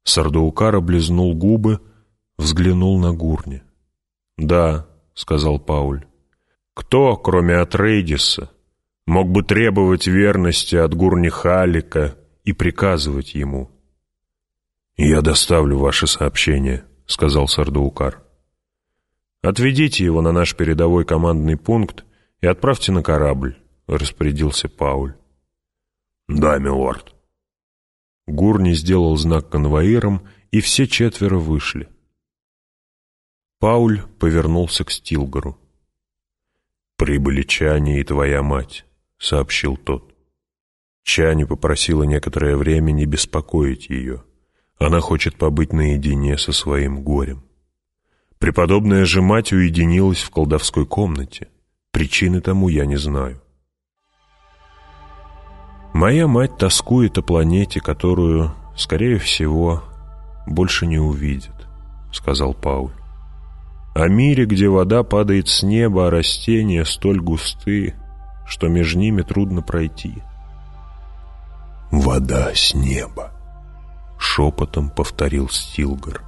Сардаукар облизнул губы, взглянул на Гурни. «Да», — сказал Пауль, — «кто, кроме Атрейдиса, мог бы требовать верности от Гурни Халика и приказывать ему?» «Я доставлю ваше сообщение», — сказал Сардаукар. «Отведите его на наш передовой командный пункт и отправьте на корабль», — распорядился Пауль. «Да, милорд». Гурни сделал знак конвоирам, и все четверо вышли. Пауль повернулся к Стилгару. «Прибыли Чани и твоя мать», — сообщил тот. Чани попросила некоторое время не беспокоить ее. Она хочет побыть наедине со своим горем. Преподобная же мать уединилась в колдовской комнате. Причины тому я не знаю. Моя мать тоскует о планете, которую, скорее всего, больше не увидит, — сказал Пауль. О мире, где вода падает с неба, а растения столь густы, что между ними трудно пройти. «Вода с неба», — шепотом повторил Стилгар.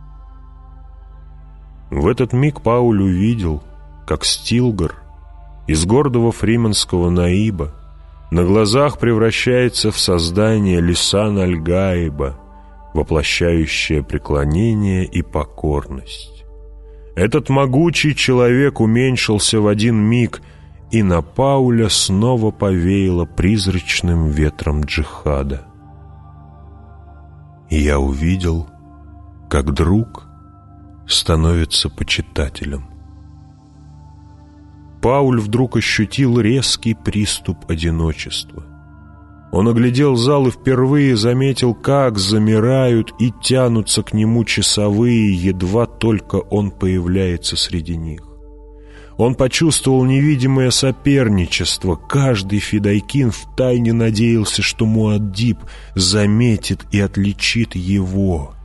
В этот миг Пауль увидел, как Стилгар из гордого фриманского наиба на глазах превращается в создание Лисан Аль-Гаиба, воплощающее преклонение и покорность. Этот могучий человек уменьшился в один миг, и на Пауля снова повеяло призрачным ветром джихада. И я увидел, как друг становится почитателем. Пауль вдруг ощутил резкий приступ одиночества. Он оглядел зал и впервые заметил, как замирают и тянутся к нему часовые, едва только он появляется среди них. Он почувствовал невидимое соперничество. Каждый фидайкин втайне надеялся, что Муаддиб заметит и отличит его.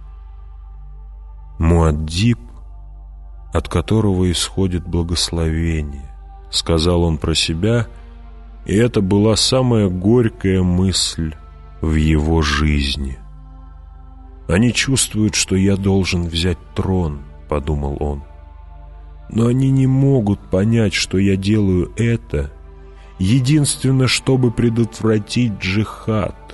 Муаддиб, от которого исходит благословение, — сказал он про себя, и это была самая горькая мысль в его жизни. «Они чувствуют, что я должен взять трон», — подумал он. «Но они не могут понять, что я делаю это, единственно, чтобы предотвратить джихад».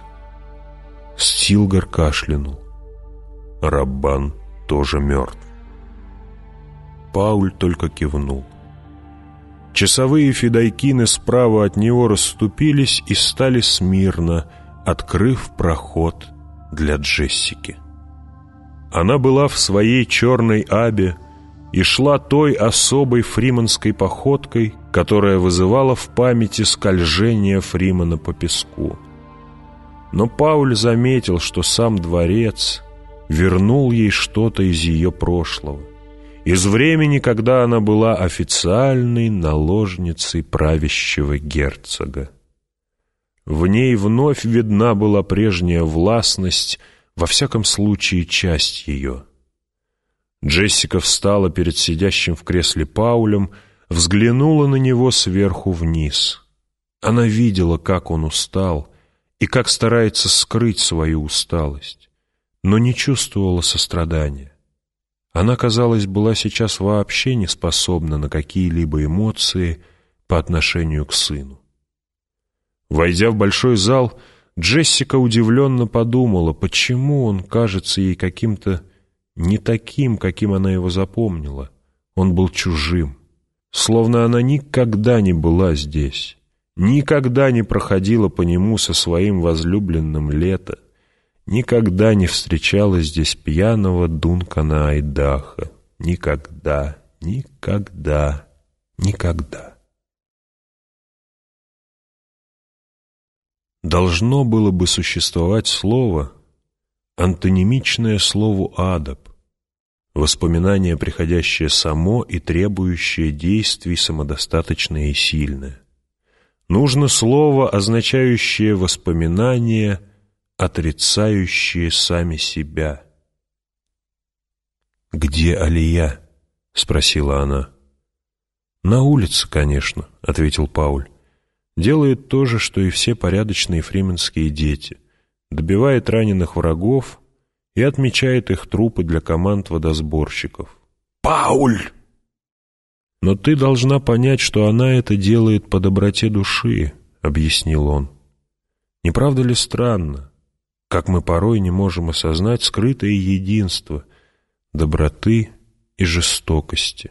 Стилгар кашлянул. «Раббан тоже мертв». Пауль только кивнул. Часовые фидайкины справа от него расступились и стали смирно, открыв проход для Джессики. Она была в своей черной абе и шла той особой фриманской походкой, которая вызывала в памяти скольжение Фримана по песку. Но Пауль заметил, что сам дворец вернул ей что-то из ее прошлого, из времени, когда она была официальной наложницей правящего герцога. В ней вновь видна была прежняя властность, во всяком случае, часть ее. Джессика встала перед сидящим в кресле Паулем, взглянула на него сверху вниз. Она видела, как он устал и как старается скрыть свою усталость, но не чувствовала сострадания. Она, казалось, была сейчас вообще не способна на какие-либо эмоции по отношению к сыну. Войдя в большой зал, Джессика удивленно подумала, почему он кажется ей каким-то не таким, каким она его запомнила. Он был чужим, словно она никогда не была здесь, никогда не проходила по нему со своим возлюбленным лето, никогда не встречала здесь пьяного Дункана Айдаха. Никогда, никогда, никогда. Должно было бы существовать слово, антонимичное слову «адаб», воспоминание, приходящее само и требующее действий самодостаточное и сильное. Нужно слово, означающее воспоминание, отрицающие сами себя. «Где Алия?» — спросила она. «На улице, конечно», — ответил Пауль. «Делает то же, что и все порядочные фрименские дети. Добивает раненых врагов и отмечает их трупы для команд водосборщиков. «Пауль!» «Но ты должна понять, что она это делает по доброте души», — объяснил он. «Не правда ли странно, как мы порой не можем осознать скрытое единство доброты и жестокости?»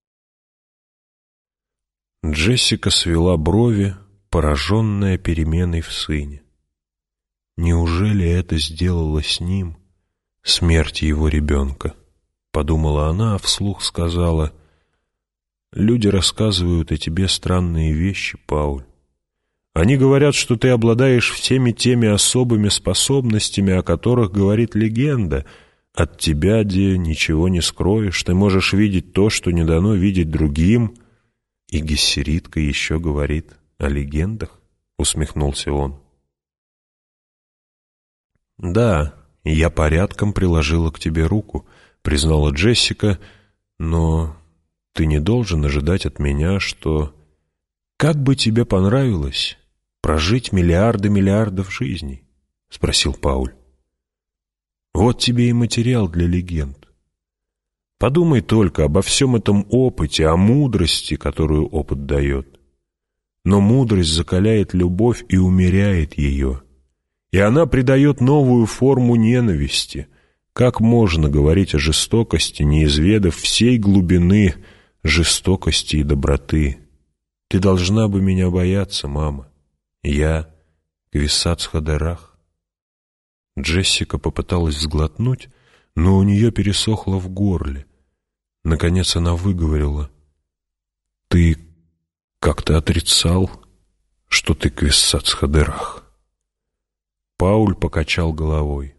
Джессика свела брови, пораженная переменой в сыне. «Неужели это сделала с ним смерть его ребенка?» — подумала она, а вслух сказала: «Люди рассказывают о тебе странные вещи, Пауль. Они говорят, что ты обладаешь всеми теми особыми способностями, о которых говорит легенда. От тебя, Ди, ничего не скроешь, ты можешь видеть то, что не дано видеть другим». «И Гессеритка еще говорит о легендах?» — усмехнулся он. «Да, я порядком приложила к тебе руку», — признала Джессика, «но ты не должен ожидать от меня, что... Как бы тебе понравилось прожить миллиардов жизней?» — спросил Пауль. «Вот тебе и материал для легенд. Подумай только обо всем этом опыте, о мудрости, которую опыт дает. Но мудрость закаляет любовь и умеряет ее, и она придает новую форму ненависти. Как можно говорить о жестокости, не изведав всей глубины жестокости и доброты? Ты должна бы меня бояться, мама. Я Квиссац Хадерах». Джессика попыталась сглотнуть, но у нее пересохло в горле. Наконец она выговорила: «Ты как-то отрицал, что ты Квиссац Хадерах». Пауль покачал головой.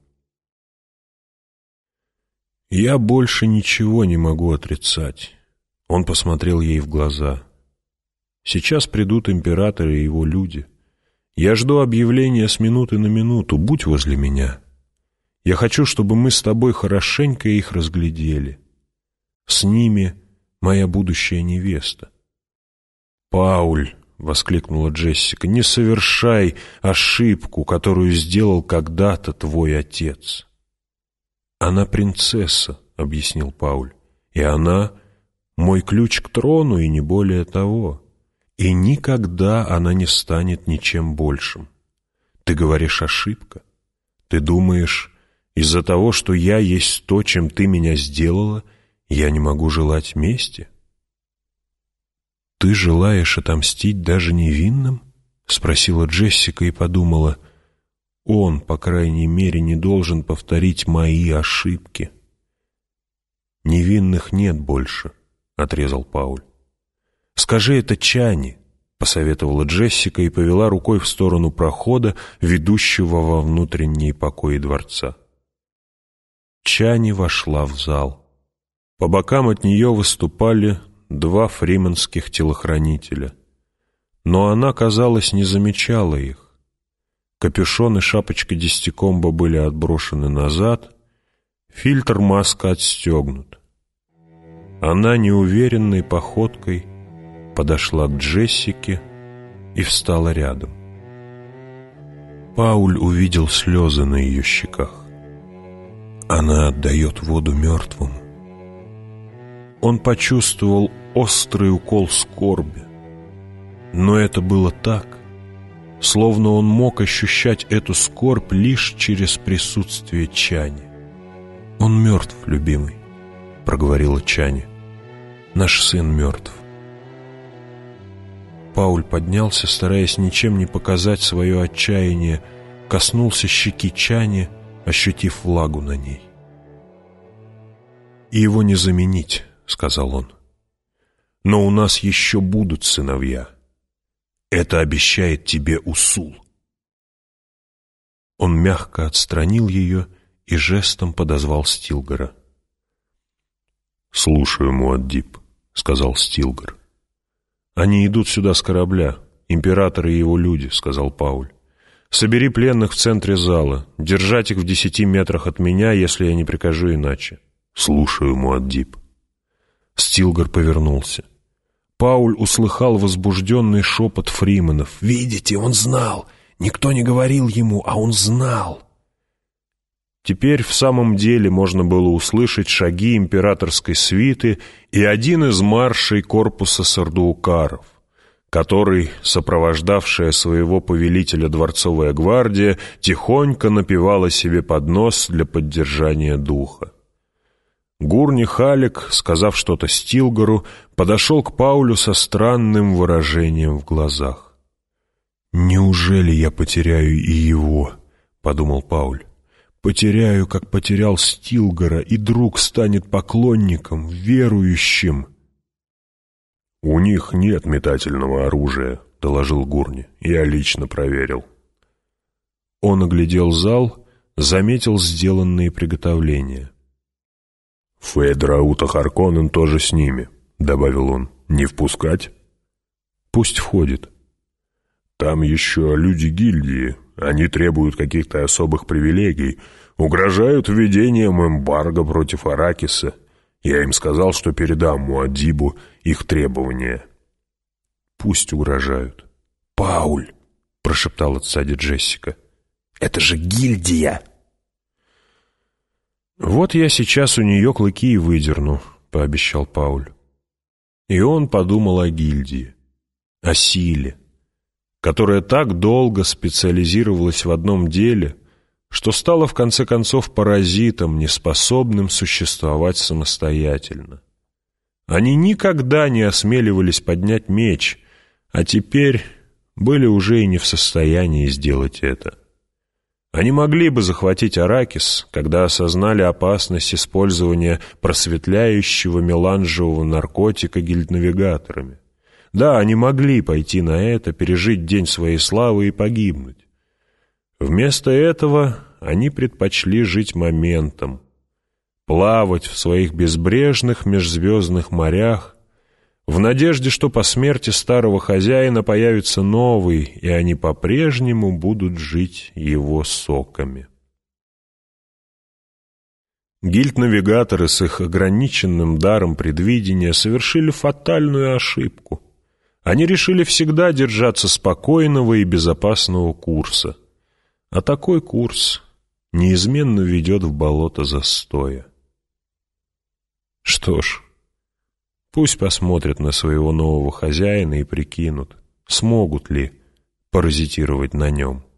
«Я больше ничего не могу отрицать». Он посмотрел ей в глаза. «Сейчас придут император и его люди. Я жду объявления с минуты на минуту. Будь возле меня. Я хочу, чтобы мы с тобой хорошенько их разглядели. С ними моя будущая невеста». «Пауль», — воскликнула Джессика, — «не совершай ошибку, которую сделал когда-то твой отец». «Она принцесса», — объяснил Пауль, — «и она мой ключ к трону, и не более того. И никогда она не станет ничем большим. Ты говоришь, ошибка. Ты думаешь, из-за того, что я есть то, чем ты меня сделала, я не могу желать мести?» «Ты желаешь отомстить даже невинным?» — спросила Джессика и подумала: «Он, по крайней мере, не должен повторить мои ошибки». «Невинных нет больше», — отрезал Пауль. «Скажи это Чани», — посоветовала Джессика и повела рукой в сторону прохода, ведущего во внутренние покои дворца. Чани вошла в зал. По бокам от нее выступали 2 фриманских телохранителя. Но она, казалось, не замечала их. Капюшон и шапочка Десятикомба были отброшены назад, фильтр маска отстегнут. Она неуверенной походкой подошла к Джессике и встала рядом. Пауль увидел слезы на ее щеках. Она отдает воду мертвым. Он почувствовал острый укол скорби. Но это было так, словно он мог ощущать эту скорбь лишь через присутствие Чани. «Он мертв, любимый», — проговорила Чани. «Наш сын мертв». Пауль поднялся, стараясь ничем не показать свое отчаяние, коснулся щеки Чани, ощутив влагу на ней. «И его не заменить», — сказал он. «Но у нас еще будут сыновья. Это обещает тебе Усул». Он мягко отстранил ее и жестом подозвал Стилгара. «Слушаю, Муаддиб», — сказал Стилгар. «Они идут сюда с корабля, император и его люди», — сказал Пауль. «Собери пленных в центре зала, держать их в 10 метрах от меня, если я не прикажу иначе». «Слушаю, Муаддиб». Стилгар повернулся. Пауль услыхал возбужденный шепот фриманов. «Видите, он знал! Никто не говорил ему, а он знал!» Теперь в самом деле можно было услышать шаги императорской свиты и один из маршей корпуса сардуукаров, который, сопровождавшая своего повелителя дворцовая гвардия, тихонько напевала себе под нос для поддержания духа. Гурни Халек, сказав что-то Стилгару, подошел к Паулю со странным выражением в глазах. «Неужели я потеряю и его?» — подумал Пауль. «Потеряю, как потерял Стилгара, и друг станет поклонником, верующим». «У них нет метательного оружия», — доложил Гурни. «Я лично проверил». Он оглядел зал, заметил сделанные приготовления. «Фейдраута Харконнен тоже с ними», — добавил он. «Не впускать?» «Пусть входит». «Там еще люди гильдии. Они требуют каких-то особых привилегий, угрожают введением эмбарго против Аракиса. Я им сказал, что передам Муаддибу их требования». «Пусть угрожают». «Пауль», — прошептала сзади Джессика, — «это же гильдия!» «Вот я сейчас у нее клыки и выдерну», — пообещал Пауль. И он подумал о гильдии, о силе, которая так долго специализировалась в одном деле, что стала в конце концов паразитом, неспособным существовать самостоятельно. Они никогда не осмеливались поднять меч, а теперь были уже и не в состоянии сделать это. Они могли бы захватить Аракис, когда осознали опасность использования просветляющего меланжевого наркотика гильднавигаторами. Да, они могли пойти на это, пережить день своей славы и погибнуть. Вместо этого они предпочли жить моментом, плавать в своих безбрежных межзвездных морях, в надежде, что по смерти старого хозяина появится новый, и они по-прежнему будут жить его соками. Гильднавигаторы с их ограниченным даром предвидения совершили фатальную ошибку. Они решили всегда держаться спокойного и безопасного курса, а такой курс неизменно ведет в болото застоя. Что ж, пусть посмотрят на своего нового хозяина и прикинут, смогут ли паразитировать на нем.